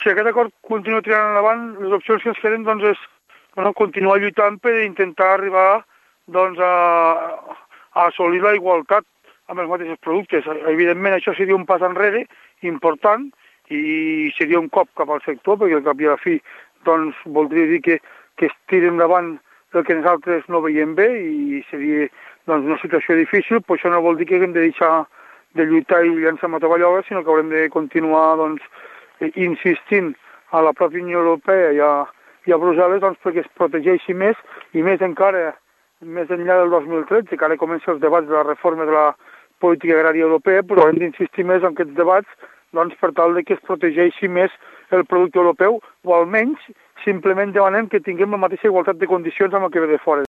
si aquest acord continua tirant endavant, les opcions que ens queden doncs, és continuar lluitant per intentar arribar doncs, a assolir la igualtat amb els mateixos productes. Evidentment, això seria un pas enrere important i seria un cop cap al sector, perquè al cap i a la fi doncs, voldria dir que es tiri endavant el que nosaltres no veiem bé i seria doncs, una situació difícil, però això no vol dir que haguem de deixar de lluitar i llançar mataballoles, sinó que haurem de continuar doncs, insistint a la pròpia Unió Europea i a Brussel·les doncs, perquè es protegeixi més i més encara, més enllà del 2013, que ara comencen els debats de la reforma de la política agrària europea, però haurem d'insistir més en aquests debats doncs, per tal de que es protegeixi més el producte europeu o almenys simplement demanem que tinguem la mateixa igualtat de condicions amb el que ve de fora.